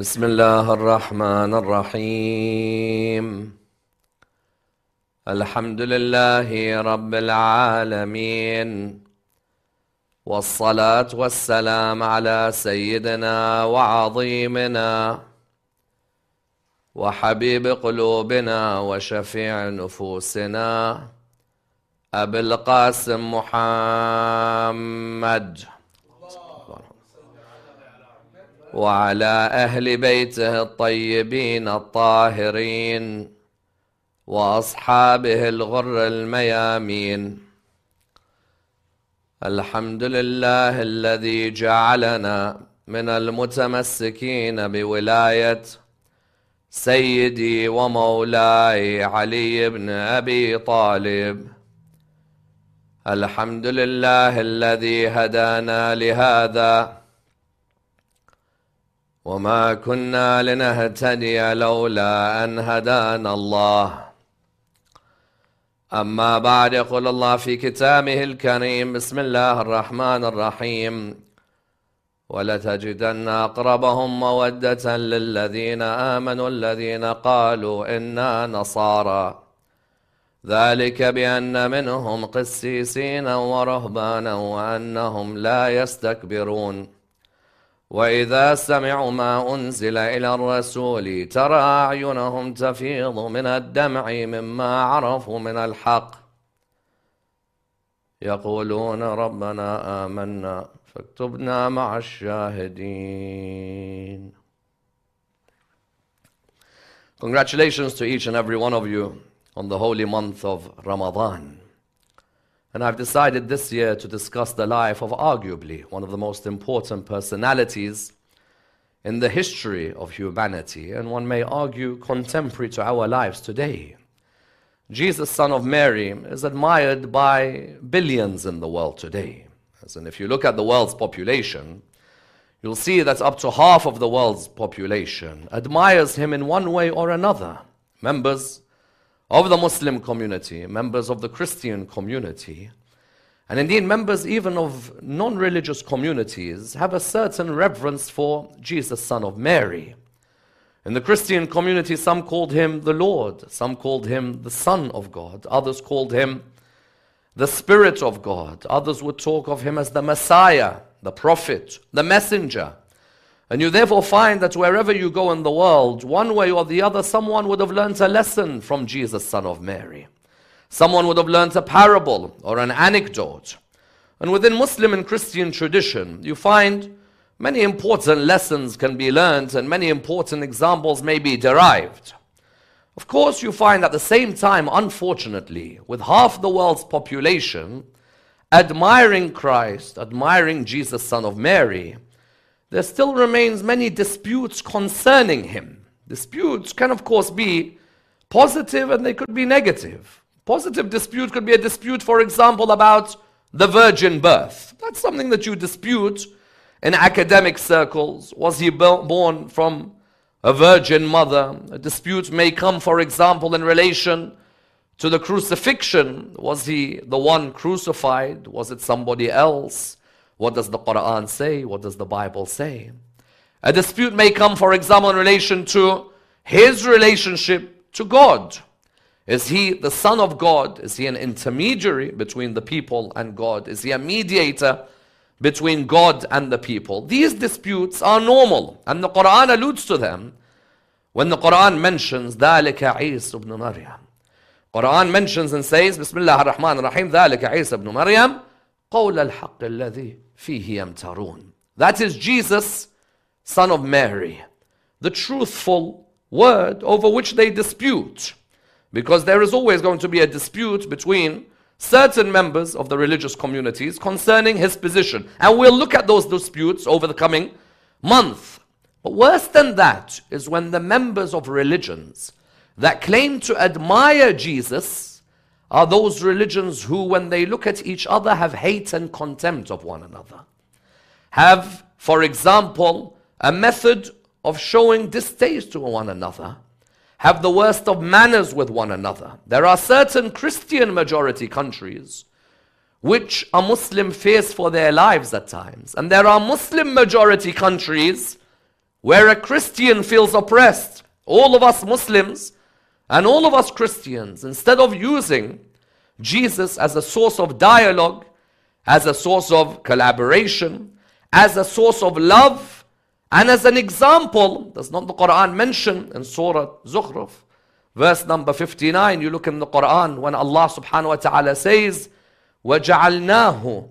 بسم الله الرحمن الرحيم. الحمد لله رب العالمين، والصلاة والسلام على سيدنا وعظيمنا وحبيب قلوبنا وشفيع نفوسنا أبي القاسم محمد وعلى أهل بيته الطيبين الطاهرين وأصحابه الغر الميامين. الحمد لله الذي جعلنا من المتمسكين بولاية سيدي ومولاي علي بن أبي طالب. الحمد لله الذي هدانا لهذا، وما كنا لنهتدي لولا أن هدانا الله. أما بعد، يقول الله في كتابه الكريم: بسم الله الرحمن الرحيم: ولتجدن أقربهم مودة للذين آمنوا الذين قالوا إنا نصارى، ذلك بأن منهم قسيسين ورهبانا وأنهم لا يستكبرون. وإذا سمعوا ما أنزل إلى الرسول ترى أعينهم تفيض من الدمع مما عرفوا من الحق، يقولون ربنا آمنا فاكتبنا مع الشاهدين. Congratulations to each and every one of you on the holy month of Ramadan. And I've decided this year to discuss the life of arguably one of the most important personalities in the history of humanity, and one may argue contemporary to our lives today. Jesus, son of Mary, is admired by billions in the world today. As in, if you look at the world's population, you'll see that up to half of the world's population admires him in one way or another. Members of the Muslim community, members of the Christian community, and indeed members even of non-religious communities have a certain reverence for Jesus, son of Mary. In the Christian community, some called him the Lord, some called him the Son of God, others called him the Spirit of God, others would talk of him as the Messiah, the Prophet, the Messenger. And you therefore find that wherever you go in the world, one way or the other, someone would have learnt a lesson from Jesus, son of Mary. Someone would have learnt a parable or an anecdote. And within Muslim and Christian tradition, you find many important lessons can be learnt and many important examples may be derived. Of course, you find at the same time, unfortunately, with half the world's population admiring Christ, admiring Jesus, son of Mary, there still remains many disputes concerning him. Disputes can, of course, be positive and they could be negative. Positive dispute could be a dispute, for example, about the virgin birth. That's something that you dispute in academic circles. Was he born from a virgin mother? A dispute may come, for example, in relation to the crucifixion. Was he the one crucified? Was it somebody else? What does the Quran say? What does the Bible say? A dispute may come, for example, in relation to his relationship to God. Is he the Son of God? Is he an intermediary between the people and God? Is he a mediator between God and the people? These disputes are normal, and the Quran alludes to them when the Quran mentions ذَلِكَ عِيسَى ibn Maryam. Quran mentions and says, Bismillah ar-Rahman ar-Rahim, ذَلِكَ عِيسَى ibn Maryam قَوْلَ الْحَقِّ الَّذِي فِيهِ يَمْتَرُونَ. That is Jesus, son of Mary, the truthful word over which they dispute. Because there is always going to be a dispute between certain members of the religious communities concerning his position. And we'll look at those disputes over the coming month. But worse than that is when the members of religions that claim to admire Jesus are those religions who, when they look at each other, have hate and contempt of one another. Have, for example, a method of showing distaste to one another. Have the worst of manners with one another. There are certain Christian majority countries which a Muslim fears for their lives at times. And there are Muslim majority countries where a Christian feels oppressed, all of us Muslims and all of us Christians, instead of using Jesus as a source of dialogue, as a source of collaboration, as a source of love, and as an example, does not the Quran mention in Surah Zukhruf, verse number 59, you look in the Quran when Allah subhanahu wa ta'ala says, وَجَعَلْنَاهُ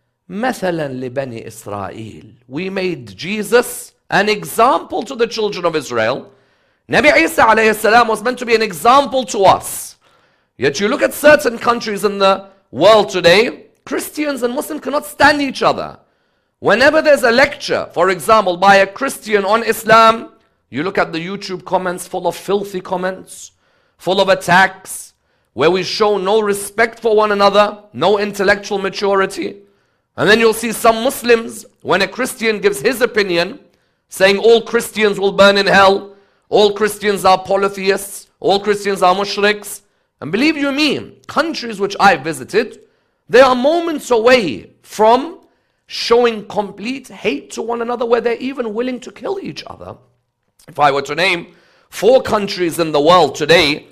مَثَلًا لِبَنِي إِسْرَائِيلِ. We made Jesus an example to the children of Israel. Nabi Isa alayhi salam was meant to be an example to us. Yet you look at certain countries in the world today, Christians and Muslims cannot stand each other. Whenever there's a lecture, for example, by a Christian on Islam, you look at the YouTube comments full of filthy comments, full of attacks, where we show no respect for one another, no intellectual maturity. And then you'll see some Muslims, when a Christian gives his opinion, saying all Christians will burn in hell, all Christians are polytheists, all Christians are mushriks. And believe you me, countries which I visited, they are moments away from showing complete hate to one another, where they're even willing to kill each other. If I were to name 4 countries in the world today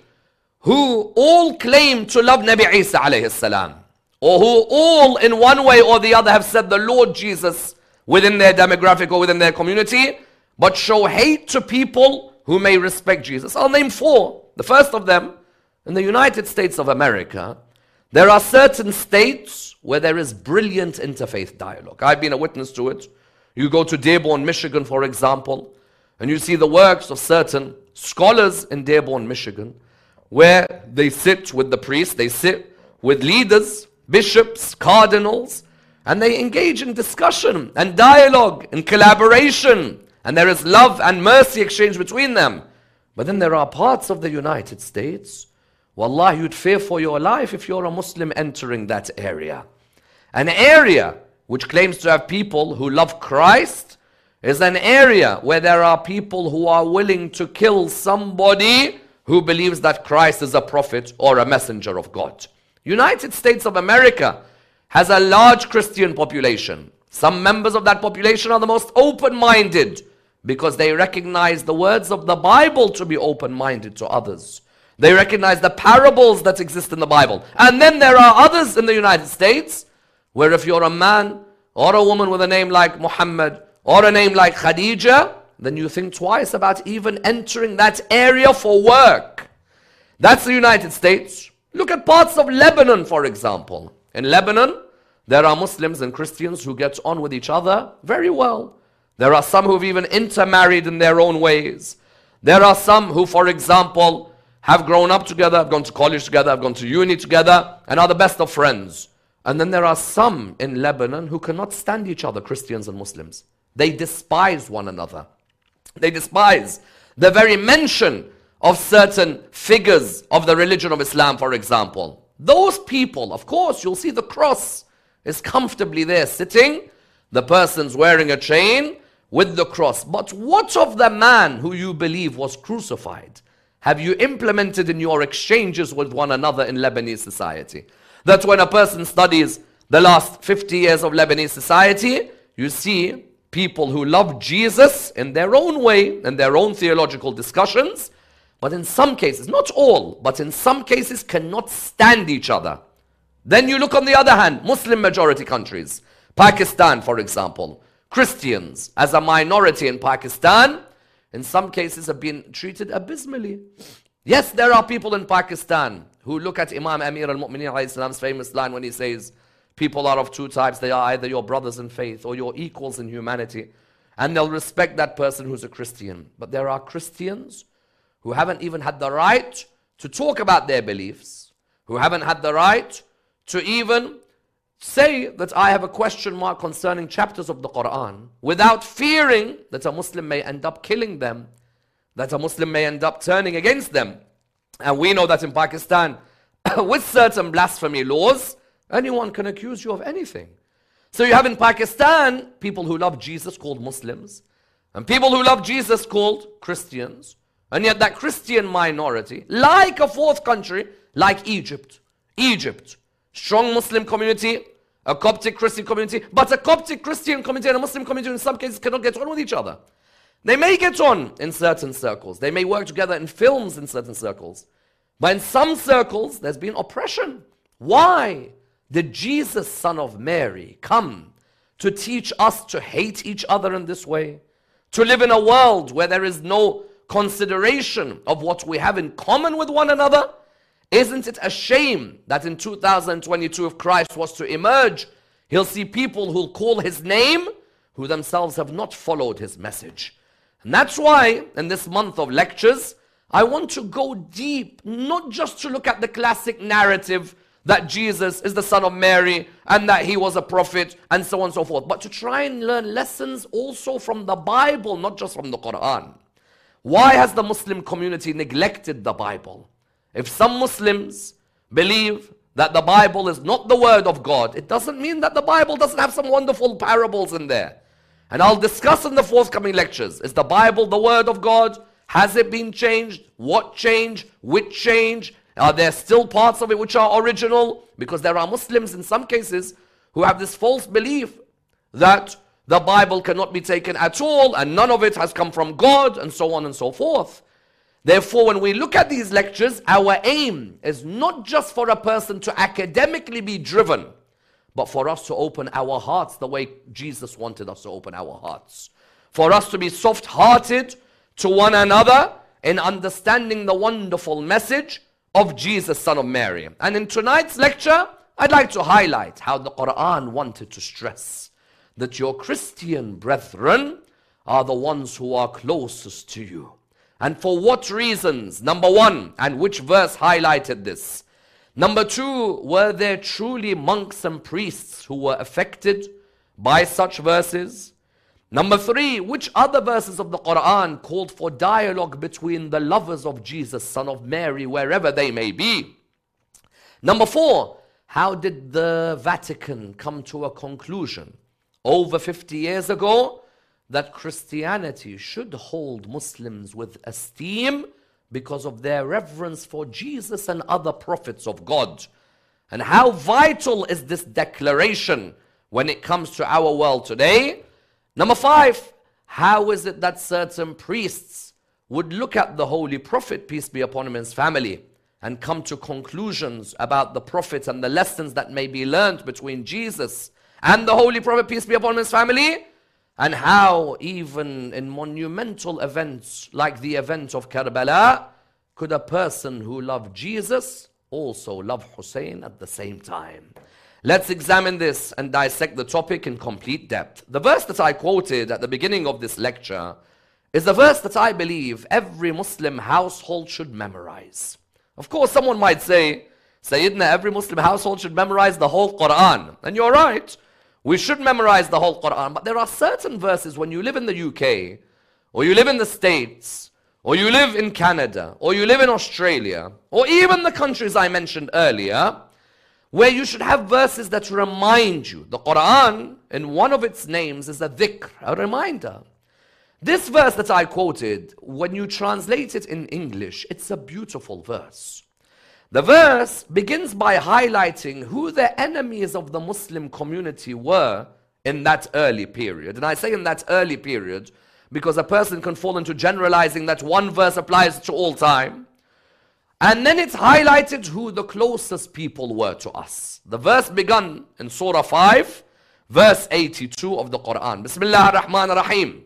who all claim to love Nabi Isa alayhi salam, or who all in one way or the other have said the Lord Jesus within their demographic or within their community, but show hate to people who may respect Jesus. I'll name 4. The first of them, in the United States of America, there are certain states where there is brilliant interfaith dialogue. I've been a witness to it. You go to Dearborn, Michigan, for example, and you see the works of certain scholars in Dearborn, Michigan, where they sit with the priests, they sit with leaders, bishops, cardinals, and they engage in discussion and dialogue and collaboration, and there is love and mercy exchange between them. But then there are parts of the United States, wallahi, you'd fear for your life if you're a Muslim entering that area. An area which claims to have people who love Christ is an area where there are people who are willing to kill somebody who believes that Christ is a prophet or a messenger of God. United States of America has a large Christian population. Some members of that population are the most open-minded because they recognize the words of the Bible to be open-minded to others. They recognize the parables that exist in the Bible. And then there are others in the United States where if you're a man or a woman with a name like Muhammad or a name like Khadija, then you think twice about even entering that area for work. That's the United States. Look at parts of Lebanon, for example. In Lebanon, there are Muslims and Christians who get on with each other very well. There are some who've even intermarried in their own ways. There are some who, for example, have grown up together, have gone to college together, have gone to uni together, and are the best of friends. And then there are some in Lebanon who cannot stand each other, Christians and Muslims. They despise one another. They despise the very mention of certain figures of the religion of Islam, for example. Those people, of course, you'll see the cross is comfortably there sitting. The person's wearing a chain with the cross. But what of the man who you believe was crucified? Have you implemented in your exchanges with one another in Lebanese society? That when a person studies the last 50 years of Lebanese society, you see people who love Jesus in their own way, in their own theological discussions, but in some cases, not all, but in some cases cannot stand each other. Then you look on the other hand, Muslim majority countries, Pakistan for example, Christians as a minority in Pakistan, in some cases have been treated abysmally. Yes, there are people in Pakistan who look at Imam Amir al-Mu'mineen alayhi salam's famous line when he says, people are of 2 types, they are either your brothers in faith or your equals in humanity, and they'll respect that person who's a Christian. But there are Christians who haven't even had the right to talk about their beliefs, who haven't had the right to even say that I have a question mark concerning chapters of the Quran, without fearing that a Muslim may end up killing them, that a Muslim may end up turning against them. And we know that in Pakistan, with certain blasphemy laws, anyone can accuse you of anything. So you have in Pakistan people who love Jesus called Muslims, and people who love Jesus called Christians. And yet that Christian minority, like a 4th country, like Egypt, strong Muslim community, a Coptic Christian community, but a Coptic Christian community and a Muslim community in some cases cannot get on with each other. They may get on in certain circles. They may work together in films in certain circles. But in some circles, there's been oppression. Why did Jesus, son of Mary, come to teach us to hate each other in this way? To live in a world where there is no consideration of what we have in common with one another? Isn't it a shame that in 2022, if Christ was to emerge, he'll see people who'll call his name who themselves have not followed his message? And that's why in this month of lectures, I want to go deep, not just to look at the classic narrative that Jesus is the son of Mary and that he was a prophet and so on and so forth, but to try and learn lessons also from the Bible, not just from the Quran. Why has the Muslim community neglected the Bible? If some Muslims believe that the Bible is not the word of God, it doesn't mean that the Bible doesn't have some wonderful parables in there. And I'll discuss in the forthcoming lectures, is the Bible the word of God? Has it been changed? What changed? Which change? Are there still parts of it which are original? Because there are Muslims in some cases who have this false belief that the Bible cannot be taken at all and none of it has come from God and so on and so forth. Therefore, when we look at these lectures, our aim is not just for a person to academically be driven, but for us to open our hearts the way Jesus wanted us to open our hearts. For us to be soft-hearted to one another in understanding the wonderful message of Jesus, son of Mary. And in tonight's lecture, I'd like to highlight how the Quran wanted to stress that your Christian brethren are the ones who are closest to you. And for what reasons? Number one, and which verse highlighted this? Number two, were there truly monks and priests who were affected by such verses? Number three, which other verses of the Quran called for dialogue between the lovers of Jesus, son of Mary, wherever they may be? Number four, how did the Vatican come to a conclusion over 50 years ago that Christianity should hold Muslims with esteem because of their reverence for Jesus and other prophets of God? And how vital is this declaration when it comes to our world today? Number five, how is it that certain priests would look at the Holy Prophet, peace be upon him and his family, and come to conclusions about the Prophet and the lessons that may be learned between Jesus and the Holy Prophet, peace be upon him and his family? And how even in monumental events like the event of Karbala, could a person who loved Jesus also love Hussein at the same time? Let's examine this and dissect the topic in complete depth. The verse that I quoted at the beginning of this lecture is the verse that I believe every Muslim household should memorize. Of course, someone might say, Sayyidina, every Muslim household should memorize the whole Quran. And you're right. We should memorize the whole Quran, but there are certain verses when you live in the UK, or you live in the States, or you live in Canada, or you live in Australia, or even the countries I mentioned earlier, where you should have verses that remind you. The Quran, in one of its names, is a dhikr, a reminder. This verse that I quoted, when you translate it in English, it's a beautiful verse. The verse begins by highlighting who the enemies of the Muslim community were in that early period. And I say in that early period because a person can fall into generalizing that one verse applies to all time. And then it's highlighted who the closest people were to us. The verse began in Surah 5, verse 82 of the Quran. Bismillah ar-Rahman ar-Rahim.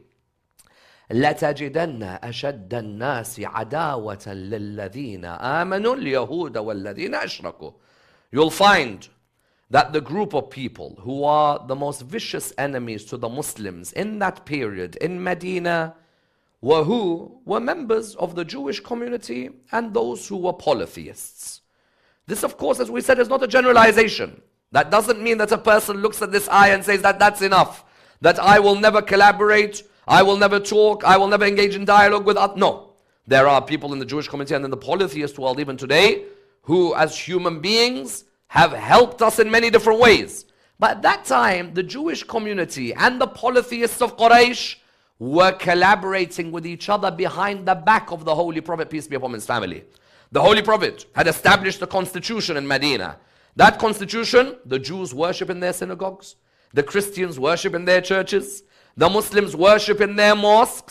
لَتَجِدَنَّ أَشَدَّ النَّاسِ عَدَاوَةً لِلَّذِينَ آمَنُوا الْيَهُودَ وَالَّذِينَ أَشْرَكُوا. You'll find that the group of people who are the most vicious enemies to the Muslims in that period in Medina were who? Were members of the Jewish community and those who were polytheists. This, of course, as we said, is not a generalization. That doesn't mean that a person looks at this ayah and says that that's enough, that I will never collaborate, I will never talk, I will never engage in dialogue with others. No. There are people in the Jewish community and in the polytheist world even today who, as human beings, have helped us in many different ways. But at that time, the Jewish community and the polytheists of Quraysh were collaborating with each other behind the back of the Holy Prophet, peace be upon his family. The Holy Prophet had established a constitution in Medina. That constitution, the Jews worship in their synagogues, the Christians worship in their churches, the Muslims worship in their mosques,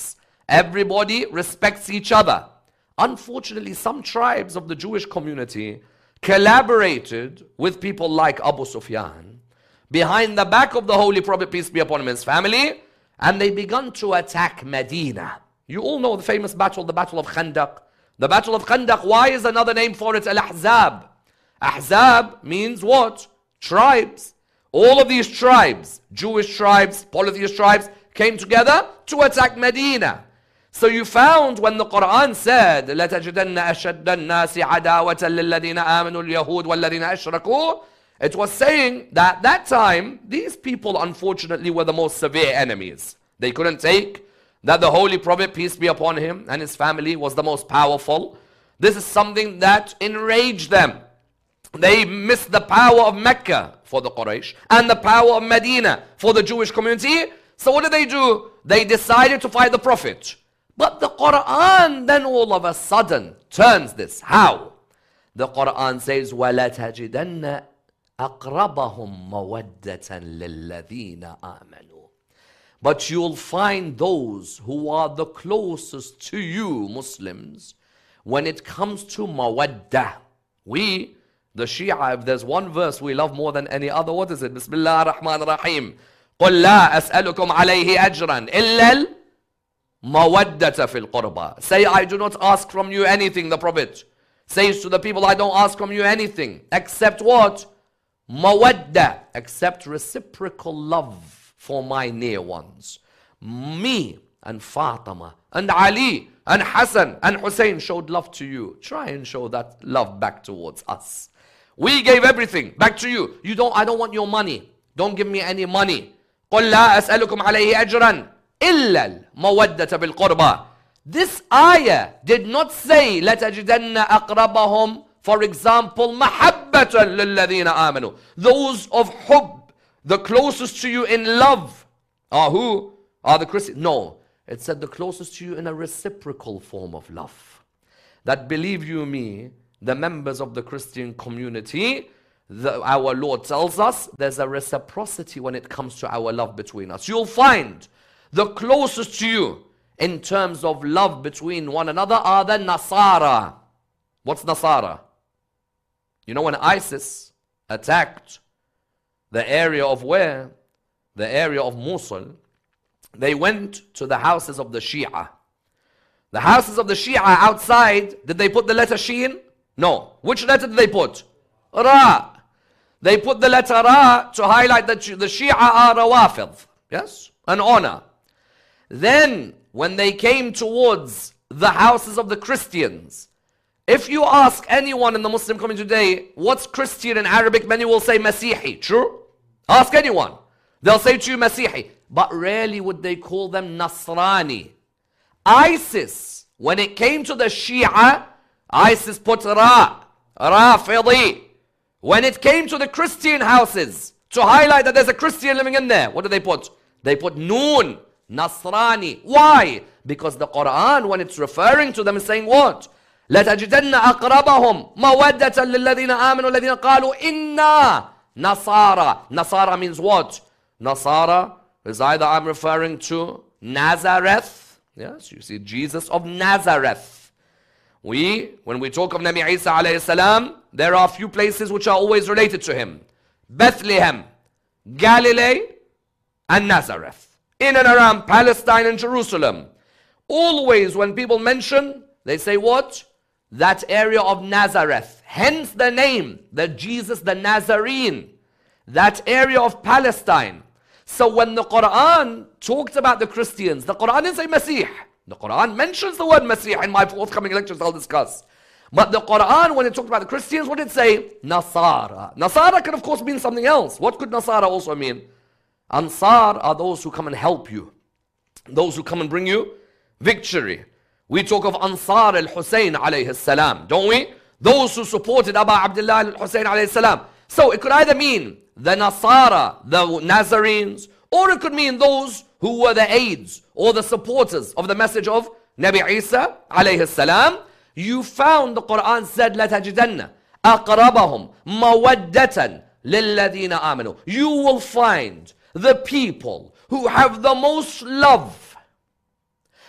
Everybody respects each other. Unfortunately, some tribes of the Jewish community collaborated with people like Abu Sufyan behind the back of the Holy Prophet, peace be upon him, and his family, and they began to attack Medina. You all know the famous battle, the Battle of Khandaq. The Battle of Khandaq, why is another name for it Al-Ahzab? Ahzab means what? Tribes. All of these tribes, Jewish tribes, polytheist tribes, came together to attack Medina. So you found when the Quran said, لَتَجِدَنَّ أَشَدَّ النَّاسِ عَدَاوَةً لِلَّذِينَ آمَنُوا الْيَهُودِ وَالَّذِينَ أَشْرَكُوا, it was saying that at that time, these people unfortunately were the most severe enemies. They couldn't take that the Holy Prophet, peace be upon him, and his family was the most powerful. This is something that enraged them. They missed the power of Mecca for the Quraysh and the power of Medina for the Jewish community. So what did they do? They decided to fight the Prophet. But the Quran then all of a sudden turns this. How? The Quran says, وَلَتَجِدَنَّ أَقْرَبَهُمْ مَوَدَّةً لِلَّذِينَ آمَنُوا. But you'll find those who are the closest to you, Muslims, when it comes to mawaddah. We, the Shia, if there's one verse we love more than any other, what is it? Bismillah ar-Rahman ar-Rahim. قُلْ لَا أَسْأَلُكُمْ عَلَيْهِ أَجْرًا إِلَّا الْمَوَدَّةَ فِي الْقُرْبَى. Say, I do not ask from you anything, the Prophet says to the people, I don't ask from you anything, except what? Mawadda, except reciprocal love for my near ones. Me and Fatima and Ali and Hassan and Hussein showed love to you. Try and show that love back towards us. We gave everything back to you. I don't want your money. Don't give me any money. قُلْ لَا أَسْأَلُكُمْ عَلَيْهِ أَجْرًا إِلَّا الْمَوَدَّةَ بِالْقُرْبَى. This ayah did not say لَتَجِدَنَّ أَقْرَبَهُمْ, for example, مَحَبَّةً لِلَّذِينَ آمَنُوا. Those of hub, the closest to you in love, are who? Are the Christians. No, it said the closest to you in a reciprocal form of love. That, believe you me, the members of the Christian community, our Lord tells us there's a reciprocity when it comes to our love between us. You'll find the closest to you in terms of love between one another are the Nasara. What's Nasara? You know, when ISIS attacked the area of where? The area of Mosul, they went to the houses of the Shia. The houses of the Shia outside, did they put the letter Shin? No. Which letter did they put? Ra. They put the letter Ra to highlight that the Shia are Rawafid. Yes? An honor. Then, when they came towards the houses of the Christians, if you ask anyone in the Muslim community today, what's Christian in Arabic, many will say Masihi. True? Ask anyone. They'll say to you Masihi. But rarely would they call them Nasrani. ISIS, when it came to the Shia, ISIS put Ra, Rafidi. When it came to the Christian houses, to highlight that there's a Christian living in there, what did they put? They put Noon, Nasrani. Why? Because the Quran, when it's referring to them, is saying what? لَتَجِدَنَّ أَقْرَبَهُمْ مَوَدَّةً لِلَّذِينَ آمَنُوا الَّذِينَ قَالُوا إِنَّا Nasara. Nasara means what? Nasara is either I'm referring to Nazareth. Yes, you see Jesus of Nazareth. When we talk of Nabi Isa alayhi salam, there are a few places which are always related to him. Bethlehem, Galilee, and Nazareth. In and around Palestine and Jerusalem. Always when people mention, they say what? That area of Nazareth. Hence the name, the Jesus the Nazarene. That area of Palestine. So when the Quran talked about the Christians, the Quran didn't say Masih. The Quran mentions the word Masih. In my forthcoming lectures I'll discuss. But the Quran, when it talked about the Christians, what did it say? Nasara. Nasara can of course mean something else. What could Nasara also mean? Ansar are those who come and help you. Those who come and bring you victory. We talk of Ansar al-Hussein alayhi salam, don't we? Those who supported Abu Abdullah al-Hussein alayhi salam. So it could either mean the Nasara, the Nazarenes, or it could mean those who were the aides or the supporters of the message of Nabi Isa alayhi salam. You found the Quran said, لَتَجِدَنَّ أَقْرَبَهُمْ مَوَدَّةً لِلَّذِينَ آمَنُوا. You will find the people who have the most love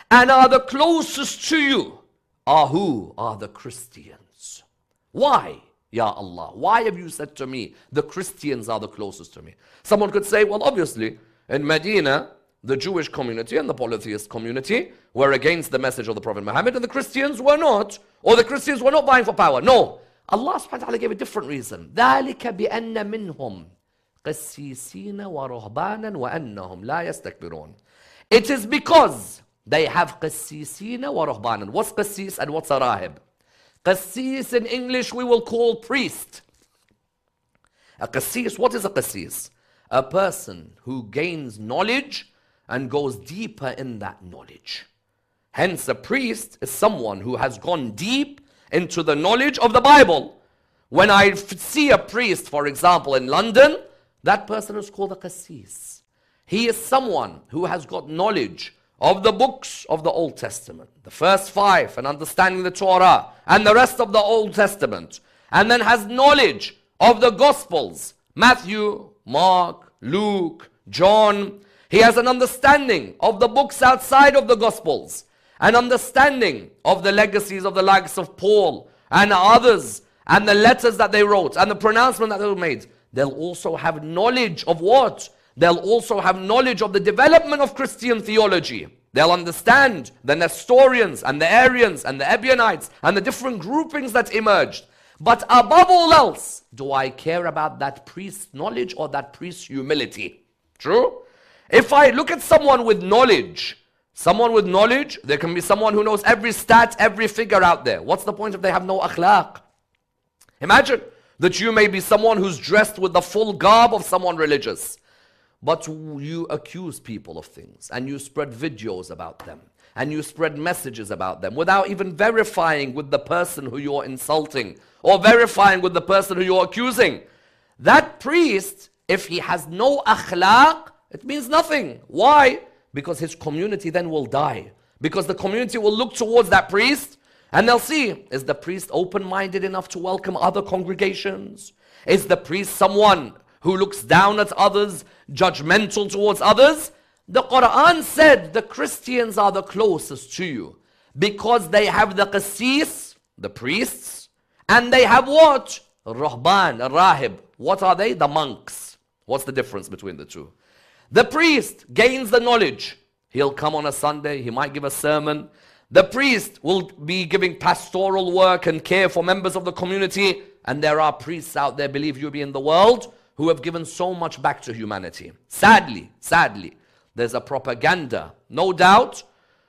and are the closest to you are who? Are the Christians. Why? Ya Allah, why have you said to me, the Christians are the closest to me? Someone could say, well, obviously, in Medina, the Jewish community and the polytheist community were against the message of the Prophet Muhammad, and the Christians were not, or the Christians were not vying for power. No, Allah subhanahu wa ta'ala gave a different reason. ذَلِكَ بِأَنَّ مِنْهُمْ قَسِّيسِينَ وَرُهْبَانًا وَأَنَّهُمْ لَا يَسْتَكْبِرُونَ. It is because they have قَسِّيسِينَ وَرُهْبَانًا. What's قَسِّيس and what's a rahib? Qassis in English we will call priest. A qassis, what is a qassis? A person who gains knowledge and goes deeper in that knowledge. Hence a priest is someone who has gone deep into the knowledge of the Bible. When I see a priest, for example, in London, that person is called a qassis. He is someone who has got knowledge of the books of the Old Testament, the first 5, and understanding the Torah, and the rest of the Old Testament, and then has knowledge of the Gospels, Matthew, Mark, Luke, John. He has an understanding of the books outside of the Gospels, an understanding of the legacies of the likes of Paul and others, and the letters that they wrote, and the pronouncement that they made. They'll also have knowledge of what? They'll also have knowledge of the development of Christian theology. They'll understand the Nestorians and the Arians and the Ebionites and the different groupings that emerged. But above all else, do I care about that priest's knowledge or that priest's humility? True? If I look at someone with knowledge, there can be someone who knows every stat, every figure out there. What's the point if they have no akhlaq? Imagine that you may be someone who's dressed with the full garb of someone religious, but you accuse people of things, and you spread videos about them, and you spread messages about them without even verifying with the person who you're insulting, or verifying with the person who you're accusing. That priest, if he has no akhlaq, it means nothing. Why? Because his community then will die. Because the community will look towards that priest, and they'll see, is the priest open-minded enough to welcome other congregations? Is the priest someone who looks down at others, judgmental towards others? The Quran said the Christians are the closest to you because they have the qassis, the priests, and they have what? Ruhban, rahib. What are they? The monks. What's the difference between the two? The priest gains the knowledge. He'll come on a Sunday, he might give a sermon. The priest will be giving pastoral work and care for members of the community. And there are priests out there, believe you me, in the world who have given so much back to humanity. Sadly, there's a propaganda, no doubt,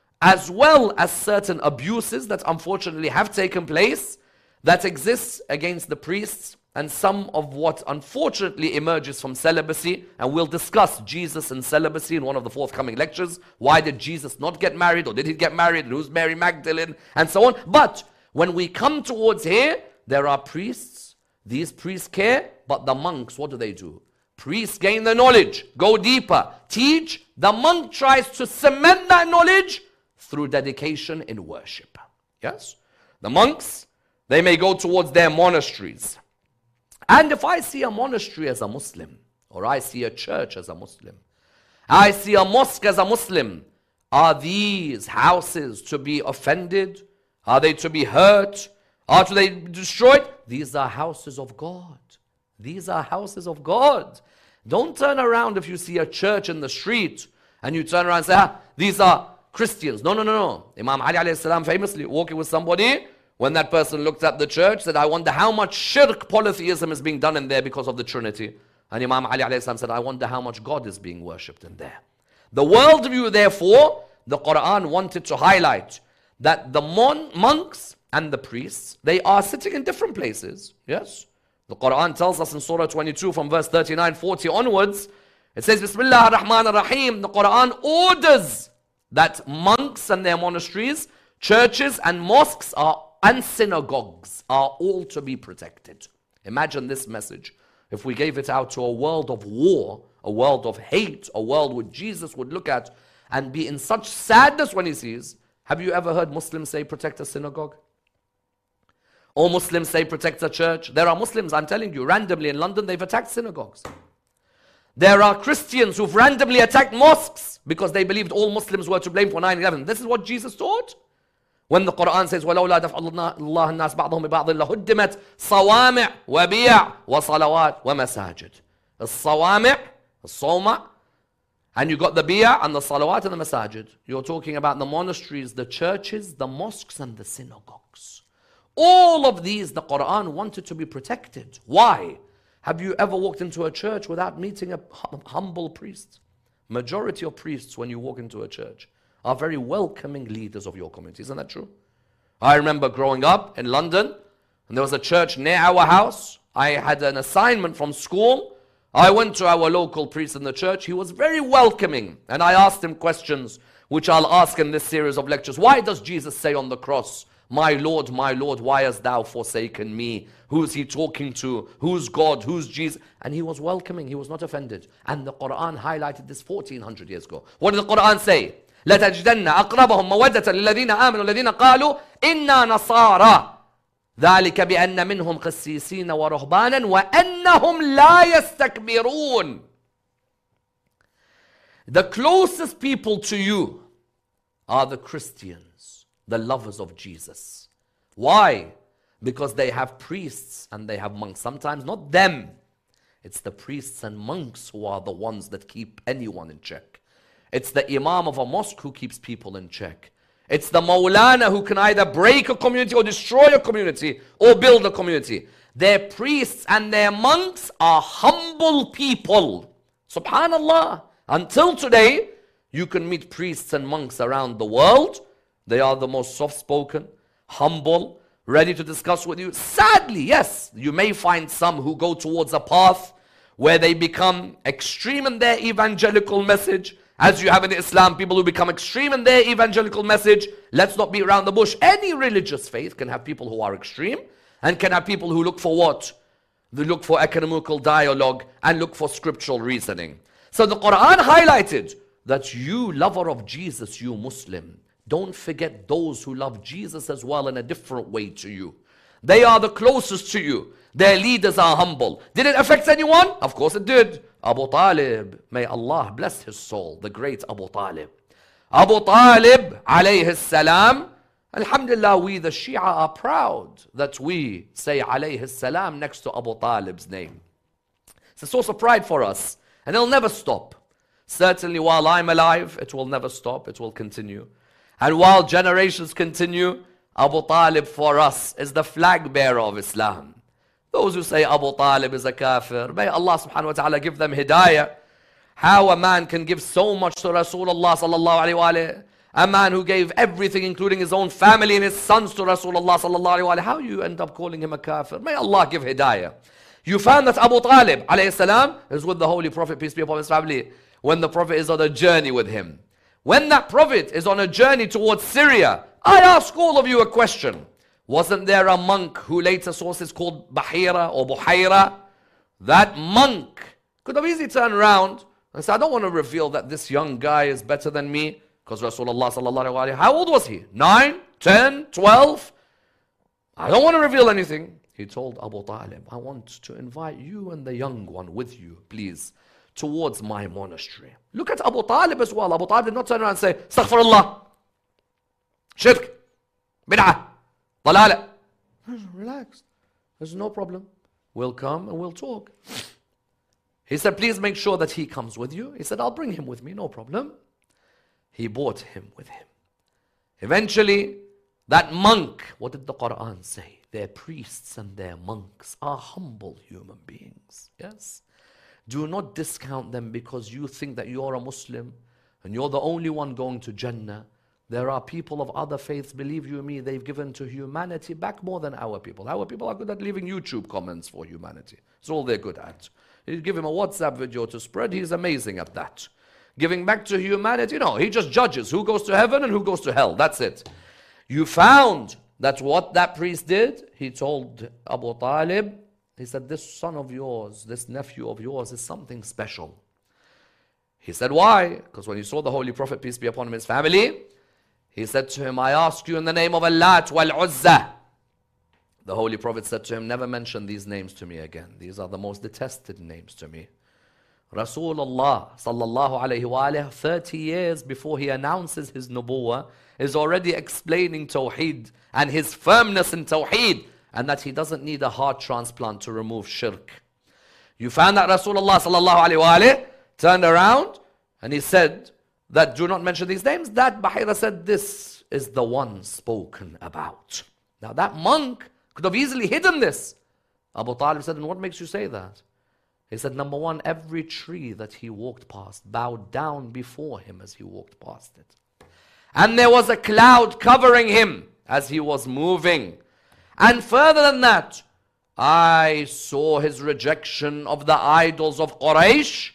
as well as certain abuses that unfortunately have taken place that exists against the priests, and some of what unfortunately emerges from celibacy. And we'll discuss Jesus and celibacy in one of the forthcoming lectures. Why did Jesus not get married, or did he get married, and who's Mary Magdalene, and so on. But when we come towards here, there are priests. These priests care, but the monks, what do? Priests gain the knowledge, go deeper, teach. The monk tries to cement that knowledge through dedication in worship. Yes? The monks, they may go towards their monasteries. And if I see a monastery as a Muslim, or I see a church as a Muslim, I see a mosque as a Muslim, are these houses to be offended? Are they to be hurt? Are they destroyed? These are houses of God. These are houses of God. Don't turn around if you see a church in the street and you turn around and say, these are Christians. No. Imam Ali alayhi salam famously walking with somebody, when that person looked at the church, said, I wonder how much shirk, polytheism is being done in there because of the Trinity. And Imam Ali alayhi salam said, I wonder how much God is being worshipped in there. The worldview, therefore, the Quran wanted to highlight that the monks and the priests, they are sitting in different places. Yes? The Quran tells us in Surah 22 from verse 39, 40 onwards, it says, Bismillah ar-Rahman ar-Rahim. The Quran orders that monks and their monasteries, churches and mosques and synagogues are all to be protected. Imagine this message. If we gave it out to a world of war, a world of hate, a world where Jesus would look at and be in such sadness when he sees. Have you ever heard Muslims say protect a synagogue? Or Muslims say protect a church? There are Muslims, I'm telling you, randomly in London, they've attacked synagogues. There are Christians who've randomly attacked mosques because they believed all Muslims were to blame for 9/11. This is what Jesus taught. When the Quran says, وَلَوْلَا دَفْعُ اللَّهِ النَّاسِ بَعْضَهُمْ بِبَعْضٍ لَهُدِّمَتْ صَوَامِعْ وَبِيَعْ وَصَلَوَاتْ وَمَسَاجِدْ. The Sawami', the Sawma', and you got the biya' and the salawat and the masajid. You're talking about the monasteries, the churches, the mosques and the synagogues. All of these, the Quran wanted to be protected. Why? Have you ever walked into a church without meeting a humble priest? Majority of priests, when you walk into a church, are very welcoming leaders of your community. Isn't that true? I remember growing up in London, and there was a church near our house. I had an assignment from school. I went to our local priest in the church. He was very welcoming, and I asked him questions, which I'll ask in this series of lectures. Why does Jesus say on the cross, my Lord, why hast thou forsaken me? Who's he talking to? Who's God? Who's Jesus? And he was welcoming. He was not offended. And the Quran highlighted this 1400 years ago. What did the Quran say? لَتَجْدَنَّ أَقْرَبَهُمْ مَوَدَّةً لِلَّذِينَ آمَنُوا الَّذِينَ قَالُوا إِنَّا نَصَارَى ذَلِكَ بِأَنَّ مِنْهُمْ قِسِّيسِينَ وَرُهْبَانًا وَأَنَّهُمْ لَا يَسْتَكْبِرُونَ. The closest people to you are the Christians, the lovers of Jesus. Why? Because they have priests and they have monks. Sometimes not them. It's the priests and monks who are the ones that keep anyone in check. It's the imam of a mosque who keeps people in check. It's the Maulana who can either break a community or destroy a community or build a community. Their priests and their monks are humble people. Subhanallah. Until today, you can meet priests and monks around the world. They are the most soft-spoken, humble, ready to discuss with you. Sadly, yes, you may find some who go towards a path where they become extreme in their evangelical message. As you have in Islam, people who become extreme in their evangelical message. Let's not beat around the bush. Any religious faith can have people who are extreme and can have people who look for what? They look for economical dialogue and look for scriptural reasoning. So the Quran highlighted that you, lover of Jesus, you Muslim, don't forget those who love Jesus as well in a different way to you. They are the closest to you. Their leaders are humble. Did it affect anyone? Of course it did. Abu Talib, may Allah bless his soul, the great Abu Talib. Abu Talib, alayhi salam, alhamdulillah, we the Shia are proud that we say alayhi salam next to Abu Talib's name. It's a source of pride for us, and it'll never stop. Certainly while I'm alive, it will never stop, it will continue. And while generations continue, Abu Talib for us is the flag bearer of Islam. Those who say Abu Talib is a kafir, may Allah subhanahu wa ta'ala give them hidayah. How a man can give so much to Rasulullah sallallahu alayhi wa alayhi. A man who gave everything, including his own family and his sons to Rasulullah sallallahu alayhi wa alayhi. How you end up calling him a kafir? May Allah give hidayah. You found that Abu Talib alayhi salam is with the Holy Prophet, peace be upon his family, when the Prophet is on a journey with him. When that Prophet is on a journey towards Syria, I ask all of you a question. Wasn't there a monk who later sources called Bahira or Buhaira? That monk could have easily turned around and said, I don't want to reveal that this young guy is better than me. Because Rasulullah sallallahu alaihi wasallam, how old was he? 9, 10, 12? I don't want to reveal anything. He told Abu Talib, I want to invite you and the young one with you, please, towards my monastery. Look at Abu Talib as well. Abu Talib did not turn around and say, Astaghfirullah, shirk, bid'ah, dalala. Relaxed. There's no problem. We'll come and we'll talk. He said, please make sure that he comes with you. He said, I'll bring him with me, no problem. He brought him with him. Eventually, that monk, what did the Quran say? Their priests and their monks are humble human beings. Yes? Do not discount them because you think that you're a Muslim and you're the only one going to Jannah. There are people of other faiths, believe you me, they've given to humanity back more than our people. Our people are good at leaving YouTube comments for humanity. It's all they're good at. You give him a WhatsApp video to spread, he's amazing at that. Giving back to humanity, no, he just judges who goes to heaven and who goes to hell. That's it. You found that what that priest did, he told Abu Talib, he said, this son of yours, this nephew of yours is something special. He said, why? Because when he saw the Holy Prophet, peace be upon him, his family, he said to him, I ask you in the name of Allah wal Uzza. The Holy Prophet said to him, never mention these names to me again. These are the most detested names to me. Rasulullah sallallahu alayhi wa 30 years before he announces his nubuwwah, is already explaining Tawheed and his firmness in Tawheed, and that he doesn't need a heart transplant to remove shirk. You found that Rasulullah sallallahu alayhi wa turned around and he said that do not mention these names. That Bahira said, this is the one spoken about. Now that monk could have easily hidden this. Abu Talib said, and what makes you say that? He said, number one, every tree that he walked past bowed down before him as he walked past it. And there was a cloud covering him as he was moving. And further than that, I saw his rejection of the idols of Quraysh.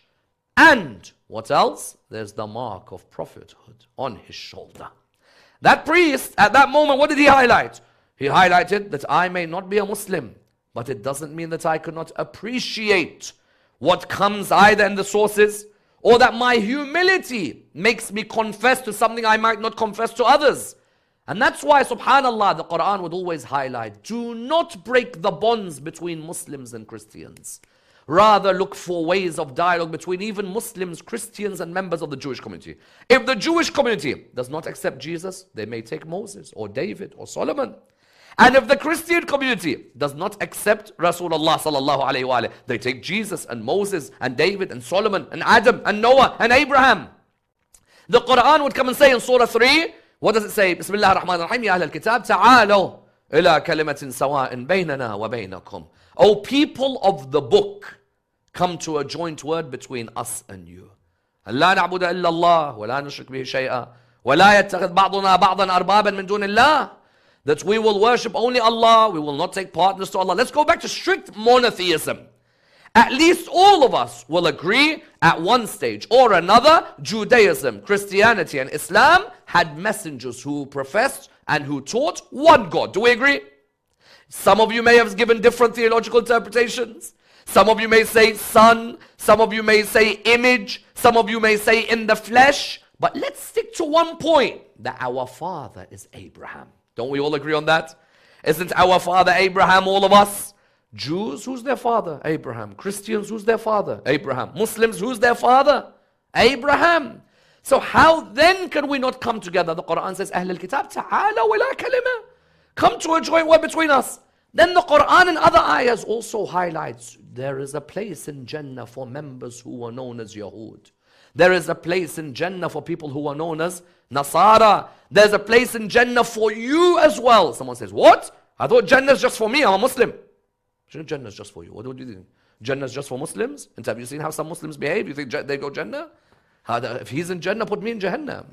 And what else? There's the mark of prophethood on his shoulder. That priest, at that moment, what did he highlight? He highlighted that I may not be a Muslim, but it doesn't mean that I cannot appreciate what comes either in the sources, or that my humility makes me confess to something I might not confess to others. And that's why, subhanAllah, the Quran would always highlight, do not break the bonds between Muslims and Christians. Rather look for ways of dialogue between even Muslims, Christians, and members of the Jewish community. If the Jewish community does not accept Jesus, they may take Moses or David or Solomon. And if the Christian community does not accept Rasulullah sallallahu alayhi wa, they take Jesus and Moses and David and Solomon and Adam and Noah and Abraham. The Quran would come and say in Surah 3, what does it say? Bismillah ar-Rahman ar-Rahim, Ya Ahl al-Kitab, ta'alaw ila kalimatin sawa'in baynana wa baynakum. O people of the book, come to a joint word between us and you. لا نعبد إلا الله ولا نشرك به شيئا ولا يتخذ بعضنا بعضا أربابا من دون الله. That we will worship only Allah, we will not take partners to Allah. Let's go back to strict monotheism. At least all of us will agree at one stage or another, Judaism, Christianity and Islam had messengers who professed and who taught one God. Do we agree? Some of you may have given different theological interpretations. Some of you may say son, some of you may say image, some of you may say in the flesh. But let's stick to one point, that our father is Abraham. Don't we all agree on that? Isn't our father Abraham all of us? Jews, who's their father? Abraham. Christians, who's their father? Abraham. Muslims, who's their father? Abraham. So how then can we not come together? The Quran says, Ahl al-Kitab, ta'ala wa la kalima. Come to a joint word between us. Then the Quran and other ayahs also highlights there is a place in Jannah for members who are known as Yahud. There is a place in Jannah for people who are known as Nasara. There's a place in Jannah for you as well. Someone says, what? I thought Jannah is just for me, I'm a Muslim. Jannah is just for you. What do you think? Jannah is just for Muslims? And have you seen how some Muslims behave? You think they go Jannah? If he's in Jannah, put me in Jahannam.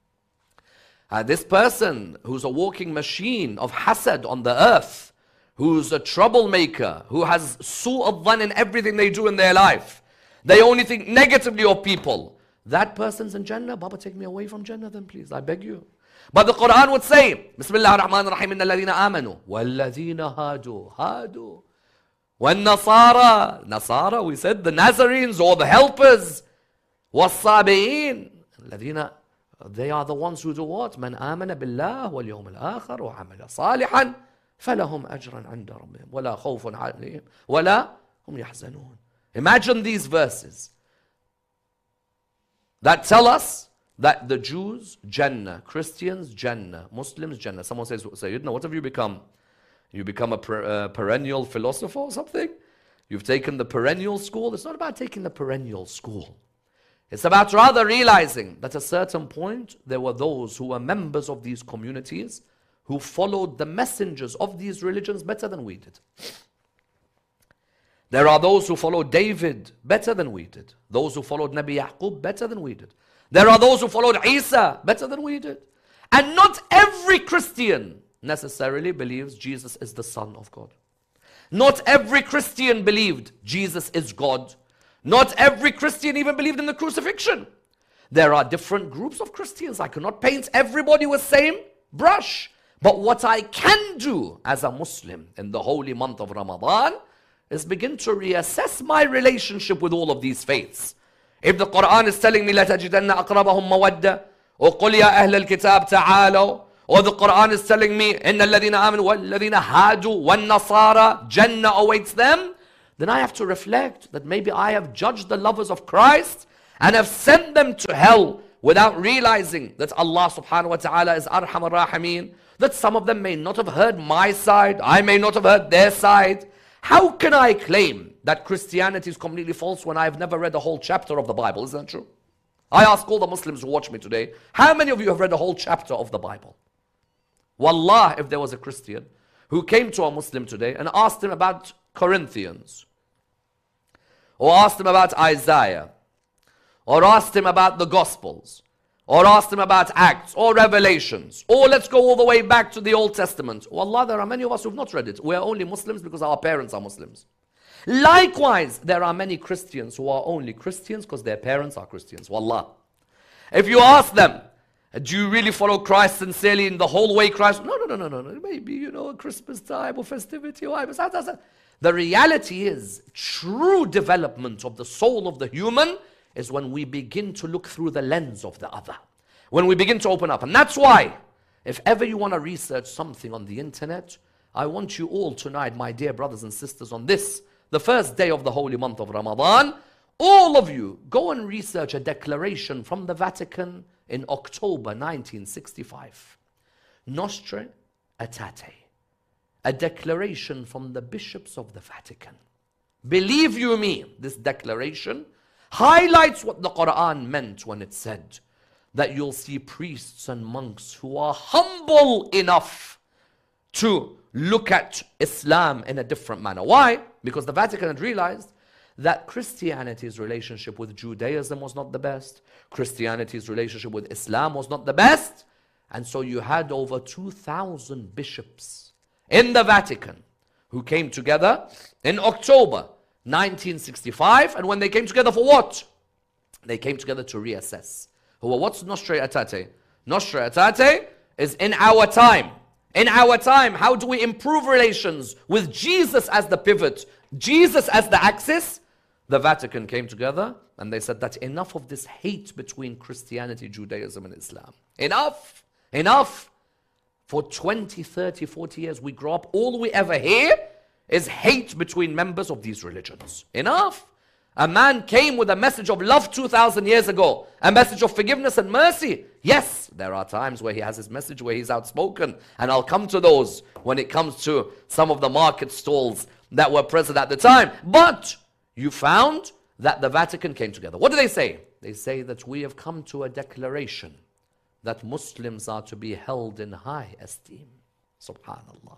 This person who's a walking machine of hasad on the earth, who's a troublemaker, who has su'adhan in everything they do in their life. They only think negatively of people. That person's in Jannah. Baba, take me away from Jannah then, please. I beg you. But the Quran would say, Bismillah ar-Rahman ar-Rahim, Inna alladhina amanu, walladhina hadu. When Nasara, we said the Nazarenes or the helpers, was-Sabi'in, they are the ones who do what? Man amana billah wal yawm al-akhir wa amala salihan, falahum ajran 'inda rabbihim, wala khawfun 'alayhim, wala hum yahzanun. Imagine these verses that tell us that the Jews, Jannah, Christians, Jannah, Muslims, Jannah. Someone says, Sayyidina, what have you become? You become a perennial philosopher or something? You've taken the perennial school? It's not about taking the perennial school. It's about rather realizing that at a certain point, there were those who were members of these communities who followed the messengers of these religions better than we did. There are those who followed David better than we did. Those who followed Nabi Yaqub better than we did. There are those who followed Isa better than we did. And not every Christian necessarily believes Jesus is the Son of God. Not every Christian believed Jesus is God. Not every Christian even believed in the crucifixion. There are different groups of Christians. I cannot paint everybody with the same brush. But what I can do as a Muslim in the holy month of Ramadan is begin to reassess my relationship with all of these faiths. If the Quran is telling me لَتَجِدَنَّ أَقْرَبَهُمْ مَوَدَّةً or قُلْ يَا أَهْلَ الْكِتَابِ تَعَالَوْا, or the Quran is telling me إِنَّ الَّذِينَ آمَنُوا وَالَّذِينَ هَادُوا وَالنَّصَارَى Jannah awaits them, then I have to reflect that maybe I have judged the lovers of Christ and have sent them to hell without realizing that Allah subhanahu wa ta'ala is Arhamar Rahimeen, that some of them may not have heard my side, I may not have heard their side. How can I claim that Christianity is completely false when I've never read a whole chapter of the Bible? Isn't that true? I ask all the Muslims who watch me today, how many of you have read a whole chapter of the Bible? Wallah, if there was a Christian who came to a Muslim today and asked him about Corinthians, or asked him about Isaiah, or asked him about the Gospels, or asked him about Acts, or Revelations, or let's go all the way back to the Old Testament. Wallah, there are many of us who have not read it. We are only Muslims because our parents are Muslims. Likewise, there are many Christians who are only Christians because their parents are Christians. Wallah. If you ask them, do you really follow Christ sincerely in the whole way Christ? No. Maybe, at Christmas time or festivity or the reality is, true development of the soul of the human is when we begin to look through the lens of the other. When we begin to open up. And that's why, if ever you want to research something on the internet, I want you all tonight, my dear brothers and sisters, on this, the first day of the holy month of Ramadan, all of you, go and research a declaration from the Vatican in October 1965. Nostra Aetate. A declaration from the bishops of the Vatican. Believe you me, this declaration highlights what the Quran meant when it said that you'll see priests and monks who are humble enough to look at Islam in a different manner. Why? Because the Vatican had realized that Christianity's relationship with Judaism was not the best. Christianity's relationship with Islam was not the best. And so you had over 2,000 bishops in the Vatican who came together in October 1965. And when they came together for what? They came together to reassess. What's Nostra Aetate? Nostra Aetate is in our time. In our time, how do we improve relations with Jesus as the pivot, Jesus as the axis? The Vatican came together and they said that enough of this hate between Christianity, Judaism and Islam. Enough. Enough. For 20, 30, 40 years we grow up, all we ever hear is hate between members of these religions. Enough. A man came with a message of love 2,000 years ago, a message of forgiveness and mercy. Yes, there are times where he has his message where he's outspoken, and I'll come to those when it comes to some of the market stalls that were present at the time. But you found that the Vatican came together. What do they say? They say that we have come to a declaration that Muslims are to be held in high esteem. Subhanallah.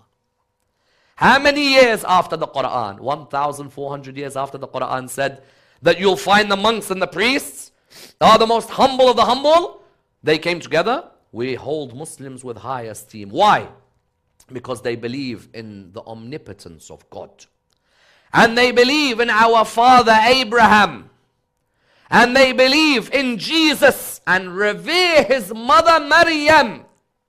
How many years after the Quran? 1,400 years after the Quran said that you'll find the monks and the priests are the most humble of the humble. They came together. We hold Muslims with high esteem. Why? Because they believe in the omnipotence of God. And they believe in our father Abraham. And they believe in Jesus and revere his mother Maryam.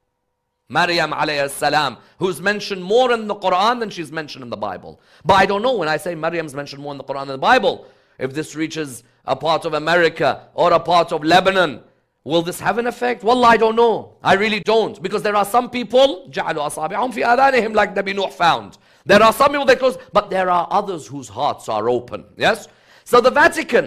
Maryam alayhi salam, who's mentioned more in the Quran than she's mentioned in the Bible. But I don't know, when I say Maryam's mentioned more in the Quran than the Bible, if this reaches a part of America or a part of Lebanon, will this have an effect? Wallah, I don't know. I really don't. Because there are some people, جَعَلُوا أَصَابِعَهُمْ فِي آذَانِهِمْ, like Nabi Nuh found. There are some people that close, but there are others whose hearts are open. Yes? So the Vatican,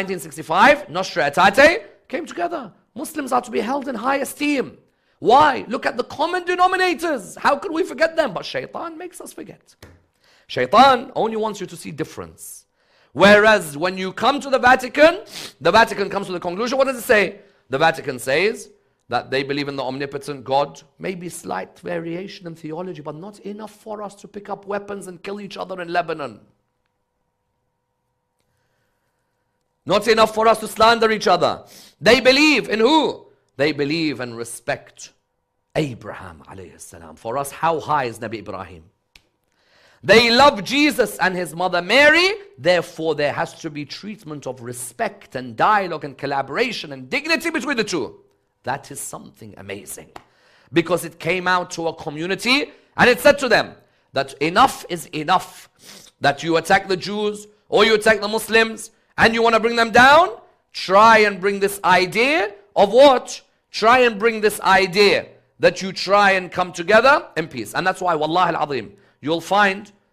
1965, Nostra Aetate, came together. Muslims are to be held in high esteem. Why? Look at the common denominators. How could we forget them? But shaitan makes us forget. Shaitan only wants you to see difference. Whereas when you come to the Vatican comes to the conclusion. What does it say? The Vatican says that they believe in the omnipotent God. Maybe slight variation in theology, but not enough for us to pick up weapons and kill each other in Lebanon. Not enough for us to slander each other. They believe in who? They believe and respect Abraham alayhi salam. For us, how high is Nabi Ibrahim? They love Jesus and his mother Mary. Therefore, there has to be treatment of respect and dialogue and collaboration and dignity between the two. That is something amazing. Because it came out to a community and it said to them that enough is enough. That you attack the Jews or you attack the Muslims and you want to bring them down. Try and bring this idea of what? Try and bring this idea that you try and come together in peace. And that's why, wallahi al-azim, you'll find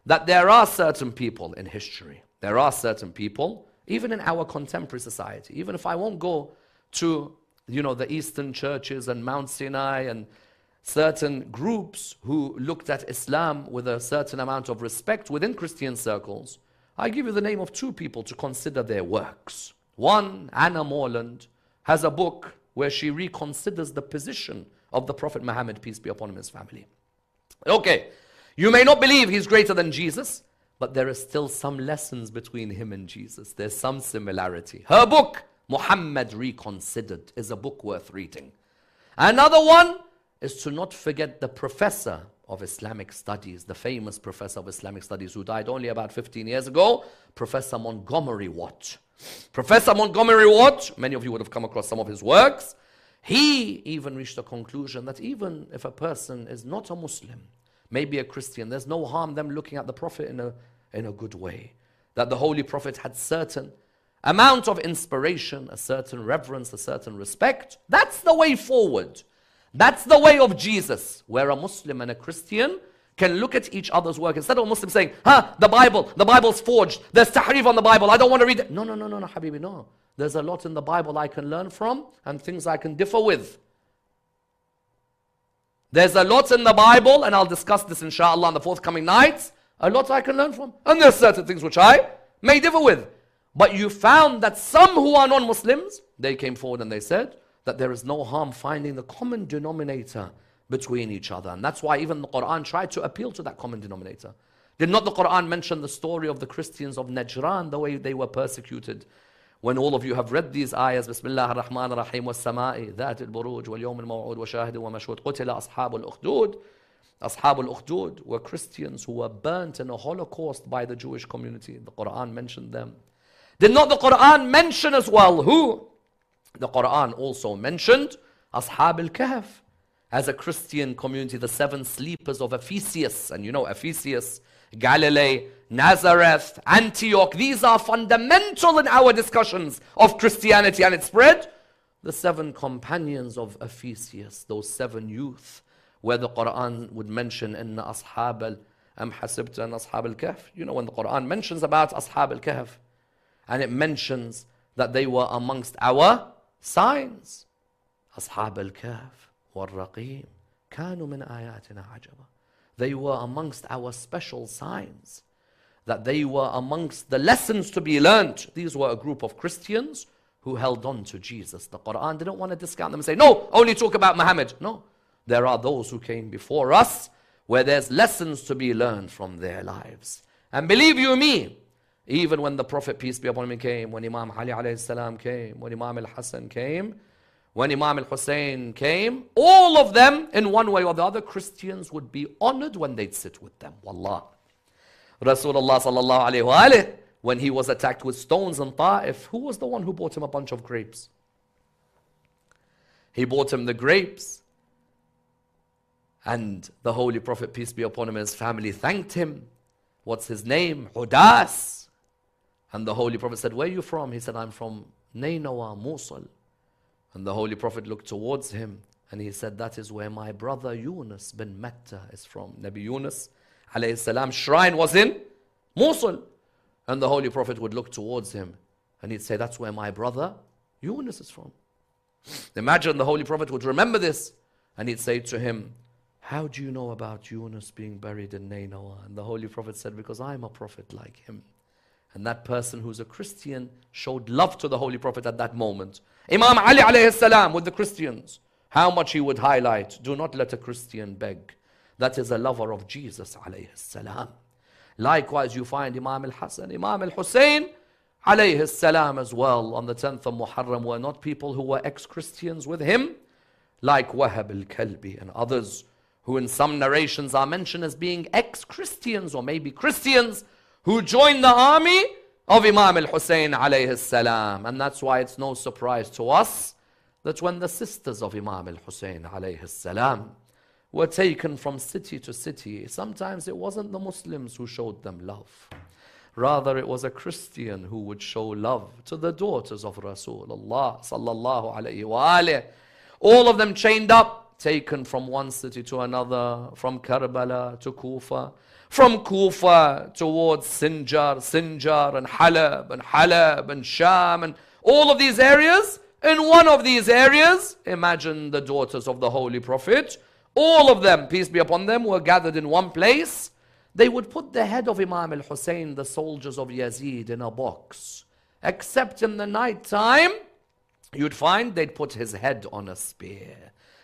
that there are certain people in history, there are certain people, even in our contemporary society, even if I won't go to, the Eastern churches and Mount Sinai and certain groups who looked at Islam with a certain amount of respect within Christian circles, I give you the name of two people to consider their works. One, Anna Morland, has a book where she reconsiders the position of the Prophet Muhammad, peace be upon him, his family. Okay, you may not believe he's greater than Jesus, but there is still some lessons between him and Jesus. There's some similarity. Her book, Muhammad Reconsidered, is a book worth reading. Another one is to not forget the professor of Islamic studies, the famous professor of Islamic studies who died only about 15 years ago, Professor Montgomery Watt. Professor Montgomery Watt, many of you would have come across some of his works, he even reached a conclusion that even if a person is not a Muslim, maybe a Christian, there's no harm them looking at the Prophet in a good way. That the Holy Prophet had certain amount of inspiration, a certain reverence, a certain respect. That's the way forward. That's the way of Jesus, where a Muslim and a Christian can look at each other's work. Instead of a Muslim saying, the Bible's forged, there's tahrif on the Bible, I don't want to read it. No, Habibi, no. There's a lot in the Bible I can learn from and things I can differ with. There's a lot in the Bible, and I'll discuss this inshallah on the forthcoming nights, a lot I can learn from. And there's certain things which I may differ with. But you found that some who are non-Muslims, they came forward and they said that there is no harm finding the common denominator between each other. And that's why even the Quran tried to appeal to that common denominator. Did not the Quran mention the story of the Christians of Najran, the way they were persecuted? When all of you have read these ayahs, Bismillah ar-Rahman ar-Rahim, was-sama'i, dhat al-buruj, wal-yawm al-maw'ud, wa shahid wa mashhud, qutila ashab al-ukhdud. Ashab al-ukhdud were Christians who were burnt in a Holocaust by the Jewish community. The Quran mentioned them. Did not the Quran mention as well who? The Quran also mentioned Ashab al-Kahf as a Christian community, the 7 sleepers of Ephesus. And you know Ephesus, Galilee, Nazareth, Antioch. These are fundamental in our discussions of Christianity and its spread. The 7 companions of Ephesus, those 7 youth, where the Quran would mention in Ashab al-Am Hasibta and Ashab al-Kahf. You know when the Quran mentions about Ashab al-Kahf, and it mentions that they were amongst our signs. Ashab al-Kahf wal-Raqim kanu min ayatina ajaba. They were amongst our special signs. That they were amongst the lessons to be learnt. These were a group of Christians who held on to Jesus. The Quran didn't want to discount them and say, no, only talk about Muhammad. No, there are those who came before us where there's lessons to be learned from their lives. And believe you me, even when the Prophet, peace be upon him, came, when Imam Ali alayhi salam came, when Imam al-Hassan came, when Imam al-Hussein came, all of them, in one way or the other, Christians would be honored when they'd sit with them. Wallah. Rasulullah sallallahu alayhi wa alayhi, when he was attacked with stones in Ta'if, who was the one who bought him a bunch of grapes? He bought him the grapes. And the Holy Prophet, peace be upon him, and his family thanked him. What's his name? Hudas. And the Holy Prophet said, where are you from? He said, I'm from Nainawa, Mosul. And the Holy Prophet looked towards him and he said, that is where my brother Yunus bin Matta is from. Nabi Yunus alayhi salam shrine was in Mosul. And the Holy Prophet would look towards him and he'd say, that's where my brother Yunus is from. Imagine the Holy Prophet would remember this and he'd say to him, how do you know about Yunus being buried in Nainawa? And the Holy Prophet said, because I'm a prophet like him. And that person who's a Christian showed love to the Holy Prophet at that moment. Imam Ali alayhi salam with the Christians, how much he would highlight, do not let a Christian beg. That is a lover of Jesus alayhi salam. Likewise you find Imam al-Hassan, Imam al-Hussein alayhi salam as well on the 10th of Muharram were not people who were ex-Christians with him, like Wahab al-Kalbi and others who in some narrations are mentioned as being ex-Christians or maybe Christians who joined the army of Imam al-Hussein alayhi salam. And that's why it's no surprise to us that when the sisters of Imam al-Hussein alayhi salam were taken from city to city, sometimes it wasn't the Muslims who showed them love. Rather, it was a Christian who would show love to the daughters of Rasulullah sallallahu alayhi wa alayhi. All of them chained up, taken from one city to another, from Karbala to Kufa, From Kufa towards Sinjar and Halab and Sham and all of these areas. In one of these areas, imagine the daughters of the Holy Prophet, all of them, peace be upon them, were gathered in one place. They would put the head of Imam al-Hussein, the soldiers of Yazid, in a box. Except in the night time, you'd find they'd put his head on a spear.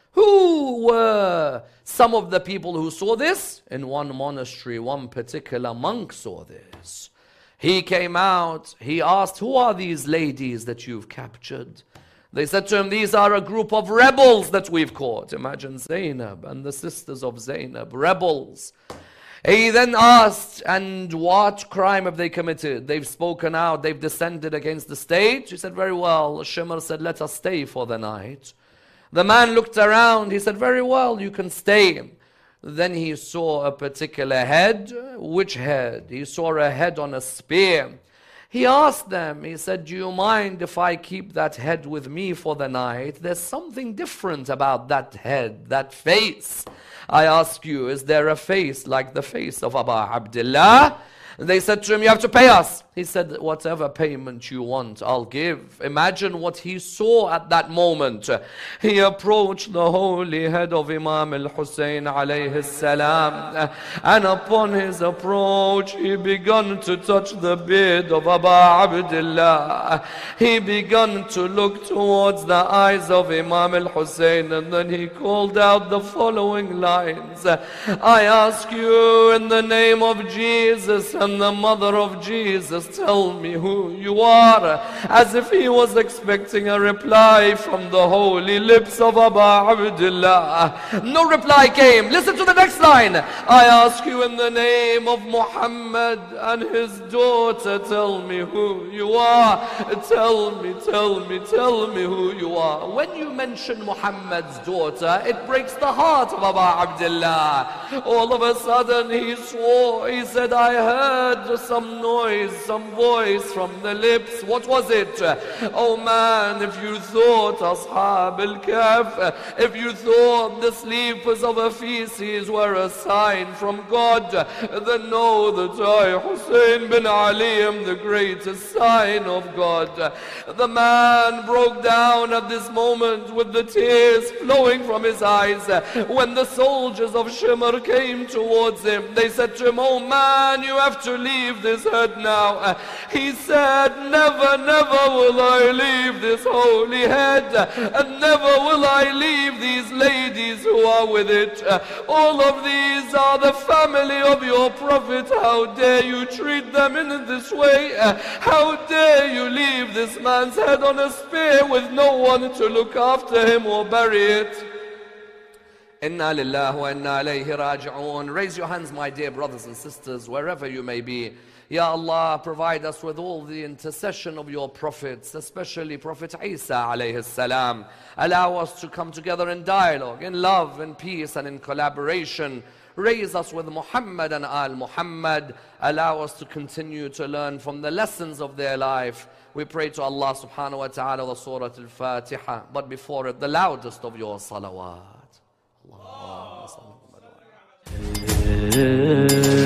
Who were some of the people who saw this? In one monastery, one particular monk saw this. He came out, he asked, who are these ladies that you've captured? They said to him, these are a group of rebels that we've caught. Imagine Zainab and the sisters of Zainab, rebels. He then asked, and what crime have they committed? They've spoken out, they've descended against the state. He said, very well. Shimr said, let us stay for the night. The man looked around, he said, very well, you can stay. Then he saw a particular head. Which head? He saw a head on a spear. He asked them, he said, do you mind if I keep that head with me for the night? There's something different about that head, that face. I ask you, is there a face like the face of Abu Abdullah? They said to him, you have to pay us. He said, whatever payment you want, I'll give. Imagine what he saw at that moment. He approached the holy head of Imam al-Hussein alayhi salam. And upon his approach, he began to touch the beard of Abu Abdullah. He began to look towards the eyes of Imam al-Hussein. And then he called out the following lines. I ask you in the name of Jesus and the mother of Jesus, tell me who you are. As if he was expecting a reply from the holy lips of Abu Abdullah. No reply came. Listen to the next line. I ask you in the name of Muhammad and his daughter, tell me who you are. Tell me who you are. When you mention Muhammad's daughter, it breaks the heart of Abu Abdullah. All of a sudden he swore. He said, I heard some noise, some voice from the lips. What was it? Oh man, if you thought Ashab al-Kahf, if you thought the sleepers of Ephesus were a sign from God, then know that I, Hussein bin Ali, am the greatest sign of God. The man broke down at this moment with the tears flowing from his eyes. When the soldiers of Shimr came towards him, they said to him, oh man, you have to leave this head now. He said, never, never will I leave this holy head, and never will I leave these ladies who are with it. All of these are the family of your Prophet. How dare you treat them in this way? How dare you leave this man's head on a spear with no one to look after him or bury it? Inna lillahi wa inna alayhi raji'un. Raise your hands, my dear brothers and sisters, wherever you may be. Ya Allah, provide us with all the intercession of your prophets, especially Prophet Isa alayhi salam. Allow us to come together in dialogue, in love, in peace, and in collaboration. Raise us with Muhammad and Al-Muhammad. Allow us to continue to learn from the lessons of their life. We pray to Allah subhanahu wa ta'ala the Surah Al-Fatiha, but before it, the loudest of your salawat. Allah.